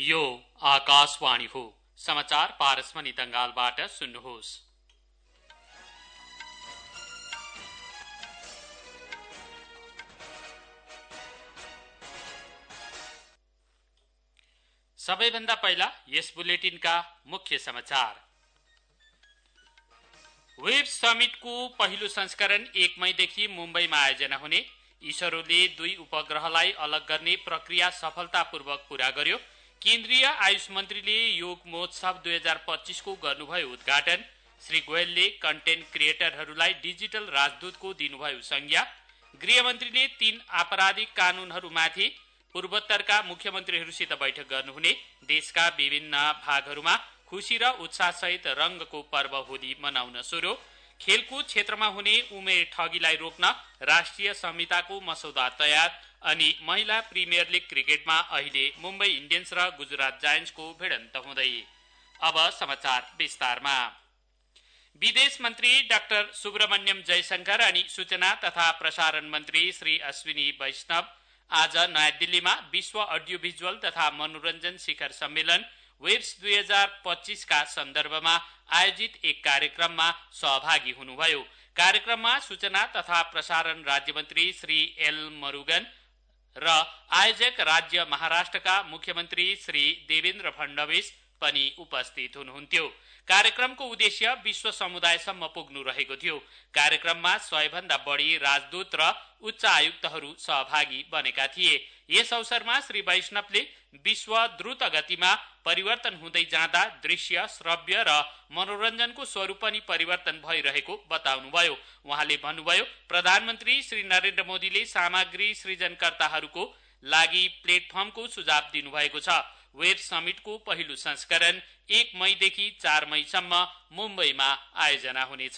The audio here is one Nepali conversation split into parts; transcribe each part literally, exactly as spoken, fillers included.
यो आकाशवाणी हो। समाचार पारसमणि दंगालबाट सुन्नुहोस्। सबैभन्दा पहिला यस बुलेटिनका मुख्य समाचार। वेब समिटको पहिलो संस्करण एक मईदेखि मुम्बईमा आयोजना हुने। इसरोले दुई उपग्रहलाई अलग गर्ने प्रक्रिया सफलतापूर्वक पूरा गर्यो। केन्द्रीय आयुष मन्त्रीले योग महोत्सव दुई हजार पच्चीस को गर्नुभयो उद्घाटन। श्री गोयलले कन्टेन्ट क्रिएटरहरूलाई डिजिटल राजदूतको दिनुभयो संज्ञा। गृहमन्त्रीले तीन आपराधिक कानूनहरूमाथि पूर्वोत्तरका मुख्यमन्त्रीहरूसित बैठक गर्नुहुने। देशका विभिन्न भागहरूमा खुशी र उत्साहसहित रंगको पर्व होली मनाउन सुरु। खेलकुद क्षेत्रमा हुने उमेर ठगीलाई रोक्न राष्ट्रिय संहिताको मसौदा तयार। अनि महिला प्रिमियर लिग क्रिकेटमा अहिले मुम्बई इन्डियन्स र गुजरात जायन्ट्सको भिडन्त हुँदै। अब समाचार विस्तारमा। विदेश मन्त्री डाक्टर सुब्रमण्यम जयशंकर अनि सूचना तथा प्रसारण मन्त्री श्री अश्विनी वैष्णव आज नयाँ दिल्लीमा विश्व अडियो भिजुअल तथा मनोरञ्जन शिखर सम्मेलन वेब्स दुई हजार पच्चीस का सन्दर्भमा आयोजित एक कार्यक्रममा सहभागी हुनुभयो। कार्यक्रममा सूचना तथा प्रसारण राज्यमन्त्री श्री एल मरुगन र आयोजक राज्य महाराष्ट्रका मुख्यमन्त्री श्री देवेन्द्र फडणवीस पनि उपस्थित हुनुहुन्थ्यो। कार्यक्रमको उद्देश्य विश्व समुदायसम्म पुग्नु रहेको थियो। कार्यक्रममा सय भन्दा बढी राजदूत र उच्च आयुक्तहरू सहभागी बनेका थिए। यस अवसरमा श्री वैष्णवले विश्व द्रुत गतिमा परिवर्तन हुँदै जाँदा दृश्य, श्रव्य र मनोरञ्जनको स्वरूप पनि परिवर्तन भइरहेको बताउनुभयो। उहाँले भन्नुभयो, प्रधानमन्त्री श्री नरेन्द्र मोदीले सामग्री सृजनकर्ताहरूको लागि प्लेटफर्मको सुझाव दिनुभएको छ। वेब समिटको पहिलो संस्करण एक मईदेखि चार मईसम्म मुम्बईमा आयोजना हुनेछ।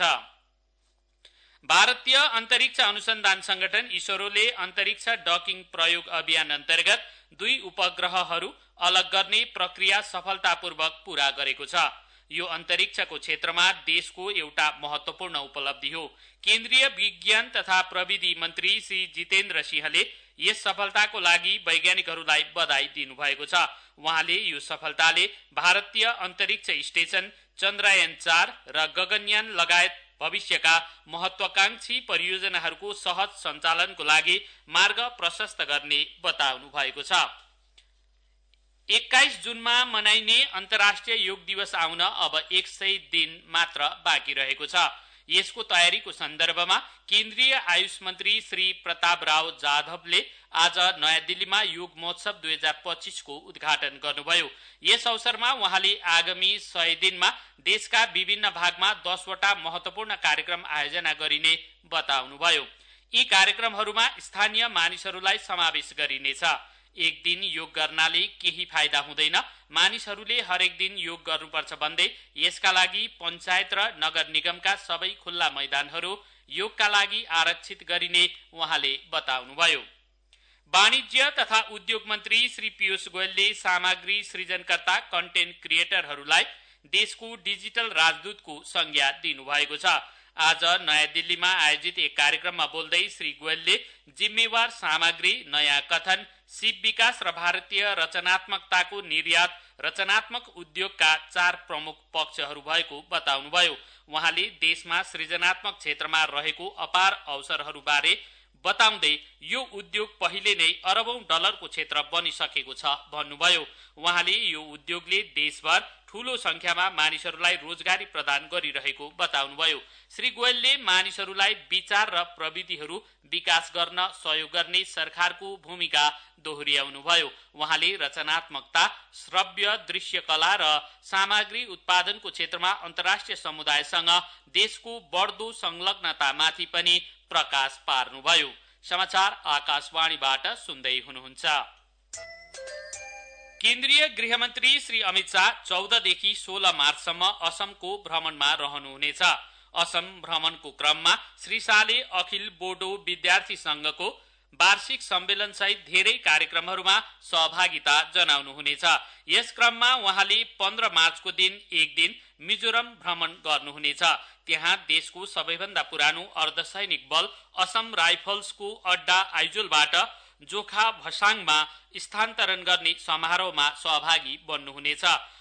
भारतीय अन्तरिक्ष अनुसन्धान संगठन इसरोले अन्तरिक्ष डकिङ प्रयोग अभियान अन्तर्गत दुई उपग्रहहरू अलग गर्ने प्रक्रिया सफलतापूर्वक पूरा गरेको छ। यो अन्तरिक्षको क्षेत्रमा देशको एउटा महत्वपूर्ण उपलब्धि हो। केन्द्रीय विज्ञान तथा प्रविधि मन्त्री श्री जितेन्द्र सिंहले यस सफलताको लागि वैज्ञानिकहरूलाई बधाई दिनुभएको छ। उहाँले यो सफलताले भारतीय अन्तरिक्ष स्टेशन चन्द्रयान चार र गगनयान लगायत भविष्यका महत्वाकांक्षी परियोजनाहरूको सहज सञ्चालनको लागि मार्ग प्रशस्त गर्ने बताउनु भएको छ। एक्काइस जुनमा मनाइने अन्तर्राष्ट्रिय योग दिवस आउन अब एक सय दिन मात्र बाँकी रहेको छ। यसको तयारीको सन्दर्भमा केन्द्रीय आयुष मन्त्री श्री प्रताप राव जाधवले आज नयाँ दिल्लीमा योग महोत्सव दुई हजार पच्चीस को उद्घाटन गर्नुभयो। यस अवसरमा उहाँले आगामी सय दिनमा देशका विभिन्न भागमा दसवटा महत्वपूर्ण कार्यक्रम आयोजना गरिने बताउनुभयो। यी कार्यक्रमहरूमा स्थानीय मानिसहरूलाई समावेश गरिनेछ। एक दिन योग गर्नाले केही फाइदा हुँदैन, मानिसहरूले हरेक दिन योग गर्नुपर्छ भन्दै यसका लागि पञ्चायत र नगर निगमका सबै खुल्ला मैदानहरू योगका लागि आरक्षित गरिने उहाँले बताउनुभयो। वाणिज्य तथा उद्योग मन्त्री श्री पीयूष गोयलले सामग्री सृजनकर्ता कन्टेन्ट क्रिएटरहरूलाई देशको डिजिटल राजदूतको संज्ञा दिनुभएको छ। आज नयाँ दिल्लीमा आयोजित एक कार्यक्रममा बोल्दै श्री गोयलले जिम्मेवार सामग्री, नयाँ कथन, सिप विकास र भारतीय रचनात्मकताको निर्यात, रचनात्मक उद्योगका चार प्रमुख पक्षहरू भएको बताउनुभयो। उहाँले देशमा सृजनात्मक क्षेत्रमा रहेको अपार अवसरहरूबारे बताउँदै यो उद्योग पहिले नै अरबौं डलरको क्षेत्र बनिसकेको छ भन्नुभयो। उहाँले यो उद्योगले देशभर ठूलो संख्यामा मानिसहरूलाई रोजगारी प्रदान गरिरहेको बताउनुभयो। श्री गोयलले मानिसहरूलाई विचार र प्रविधिहरू विकास गर्न सहयोग गर्ने सरकारको भूमिका दोहोर्याउनुभयो। उहाँले रचनात्मकता, श्रव्य दृश्य कला र सामग्री उत्पादनको क्षेत्रमा अन्तर्राष्ट्रिय समुदायसँग देशको बढ्दो संलग्नतामाथि पनि प्रकाश पार्नुभयो। समाचार आकाशवाणीबाट सुन्दै हुनुहुन्छ। केन्द्रीय गृहमन्त्री श्री अमित शाह चौधदेखि सोह्र मार्चसम्म असमको भ्रमणमा रहनुहुनेछ। असम भ्रमणको क्रममा श्री शाहले अखिल बोडो विद्यार्थी संघको वार्षिक सम्मेलन सहित धेरै कार्यक्रमहरूमा सहभागिता जनाउनुहुनेछ। यस क्रममा उहाँले पन्ध्र मार्चको दिन एक दिन मिजोरम भ्रमण गर्नुहुनेछ। त्यहाँ देशको सबैभन्दा पुरानो अर्धसैनिक बल असम राइफल्सको अड्डा आइजोलबाट जोखा भसाङमा स्थानान्तरण गर्ने समारोहमा सहभागी बन्नुहुनेछ।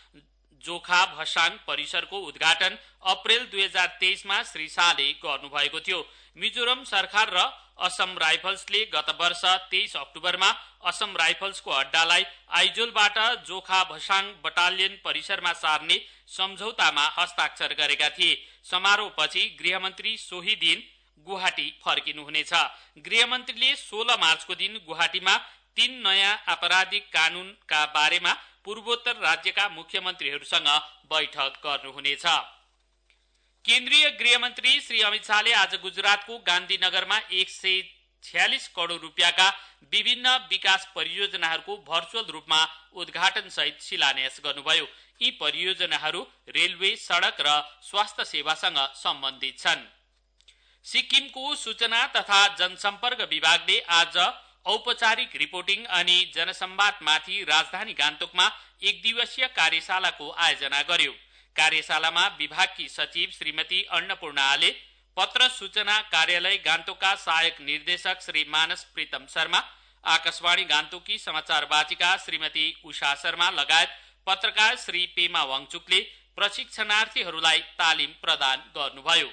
जोखा भसाङ परिसरको उद्घाटन अप्रेल दुई हजार तेइसमा श्री शाहले गर्नुभएको थियो। मिजोरम सरकार र असम राइफल्सले गत वर्ष तेइस अक्टोबरमा असम राइफल्सको अड्डालाई आइजोलबाट जोखा भसाङ बटालियन परिसरमा सार्ने सम्झौतामा हस्ताक्षर गरेका थिए। समारोहपछि गृहमन्त्री सोही दिन गुवाहाटी फर्किनुहुनेछ। गृहमन्त्रीले सोह्र मार्चको दिन गुवाहाटीमा तीन नयाँ आपराधिक कानूनका बारेमा पूर्वोत्तर राज्यका मुख्यमन्त्रीहरूसँग बैठक गर्नुहुनेछ। केन्द्रीय गृहमन्त्री श्री अमित शाहले आज गुजरातको गान्धीनगरमा एक सय छ्यालिस करोड़ रुपियाँका विभिन्न विकास परियोजनाहरूको भर्चुअल रूपमा उद्घाटन सहित शिलान्यास गर्नुभयो। यी परियोजनाहरू रेलवे, सड़क र स्वास्थ्य सेवासँग सम्बन्धित छन्। सिक्किमको सूचना तथा जनसम्पर्क विभागले आज औपचारिक रिपोर्टिङ अनि जनसंवादमाथि राजधानी गान्तोकमा एक दिवसीय कार्यशालाको आयोजना गर्यो। कार्यशालामा विभागकी सचिव श्रीमती अन्नपूर्णाले, पत्र सूचना कार्यालय गान्तोकका सहायक निर्देशक श्री मानस प्रीतम शर्मा, आकाशवाणी गान्तोककी समाचार वाचिका श्रीमती उषा शर्मा लगायत पत्रकार श्री पेमा वाङचुकले प्रशिक्षणार्थीहरूलाई तालिम प्रदान गर्नुभयो।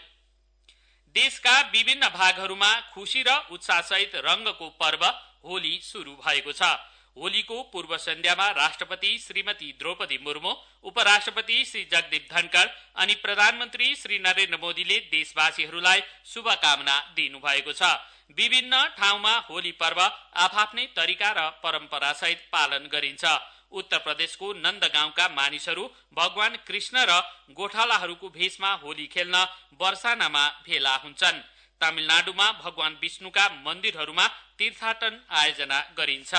देशका विभिन्न भागहरूमा खुशी र उत्साहसहित रंगको पर्व होली शुरू भएको छ। होलीको पूर्व सन्ध्यामा राष्ट्रपति श्रीमती द्रौपदी मुर्मू, उपराष्ट्रपति श्री जगदीप धनखड़ अनि प्रधानमन्त्री श्री नरेन्द्र मोदीले देशवासीहरूलाई शुभकामना दिनुभएको छ। विभिन्न ठाउँमा होली पर्व आफ्नै तरिका र परम्परासहित पालन गरिन्छ। उत्तर प्रदेशको नन्दगाउँका मानिसहरू भगवान कृष्ण र गोठालाहरूको भेषमा होली खेल्न बर्सानामा भेला हुन्छन्। तमिलनाडुमा भगवान विष्णुका मन्दिरहरूमा तीर्थाटन आयोजना गरिन्छ।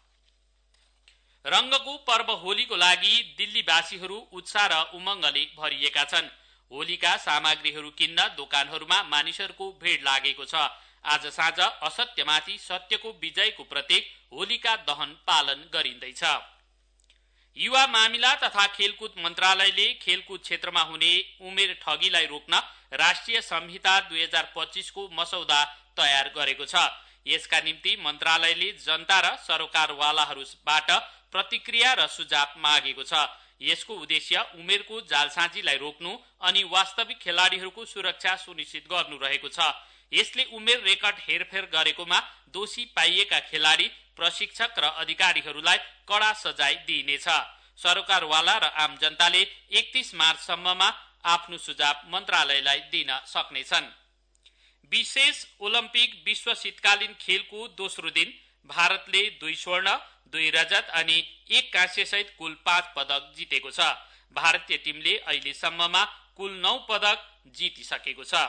रंगको पर्व होलीको लागि दिल्लीवासीहरू उत्साह र उमंगले भरिएका छन्। होलीका सामग्रीहरू किन्न दोकानहरूमा मानिसहरूको भीड़ लागेको छ। आज साँझ असत्यमाथि सत्यको विजयको प्रतीक होलीका दहन पालन गरिँदैछ। युवा मामिला तथा खेलकुद मन्त्रालयले खेलकुद क्षेत्रमा हुने उमेर ठगीलाई रोक्न राष्ट्रिय संहिता दुई हजार पच्चीस को मसौदा तयार गरेको छ। यसका निम्ति मन्त्रालयले जनता र सरोकारवालाहरूबाट प्रतिक्रिया र सुझाव मागेको छ। यसको उद्देश्य उमेरको जालसाजीलाई रोक्नु अनि वास्तविक खेलाडीहरूको सुरक्षा सुनिश्चित गर्नु रहेको छ। यसले उमेर रेकर्ड हेरफेर गरेकोमा दोषी पाइएका खेलाडी, प्रशिक्षक र अधिकारीहरूलाई कड़ा सजाय दिइनेछ। सरोकारवाला र आम जनताले एकतीस मार्चसम्ममा आफ्नो सुझाव मन्त्रालयलाई दिन सक्नेछन्। विशेष ओलम्पिक विश्व शीतकालीन खेलको दोस्रो दिन भारतले दुई स्वर्ण, दुई रजत अनि एक कांस्य सहित कुल पाँच पदक जितेको छ। भारतीय टिमले अहिलेसम्ममा कुल नौ पदक जितिसकेको छ।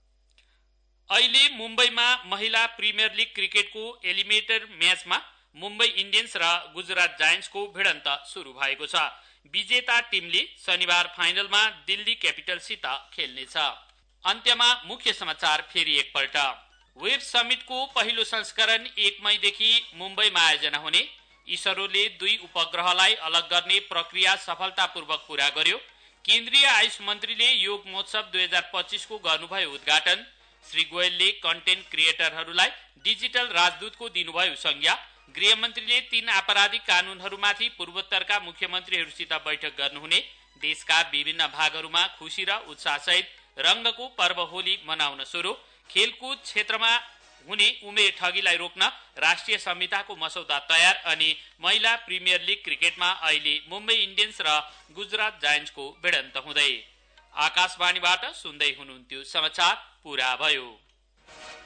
अहिले मुम्बईमा महिला प्रिमियर लीग क्रिकेटको एलिमिनेटर म्याचमा मुम्बई इन्डियन्स र गुजरात जायन्ट्सको भिडन्त शुरू भएको छ। विजेता टिमले शनिबार फाइनलमा दिल्ली क्यापिटल्ससित खेल्नेछ। अन्त्यमा मुख्य समाचार फेरि एकपल्ट। वेब समिटको पहिलो संस्करण एक मईदेखि मुम्बईमा आयोजना हुने। इसरोले दुई उपग्रहलाई अलग गर्ने प्रक्रिया सफलतापूर्वक पूरा गर्यो। केन्द्रीय आयुष मन्त्रीले योग महोत्सव दुई हजार पच्चीस को गर्नुभयो उद्घाटन। श्री गोयलले कन्टेन्ट क्रिएटरहरूलाई डिजिटल राजदूतको दिनुभयो संज्ञा। गृहमन्त्रीले तीन आपराधिक कानूनहरूमाथि पूर्वोत्तरका मुख्यमन्त्रीहरूसित बैठक गर्नुहुने। देशका विभिन्न भागहरूमा खुशी र उत्साहसहित रंगको पर्व होली मनाउन सुरु। खेलकुद क्षेत्रमा हुने उमेर ठगीलाई रोक्न राष्ट्रिय संहिताको मसौदा तयार अनि महिला प्रिमियर लीग क्रिकेटमा अहिले मुम्बई इन्डियन्स र गुजरात जायन्ट्सको भिडन्त हुँदै। आकाशवाणीबाट सुन्दै हुनुहुन्थ्यो समाचार पूरा भयो।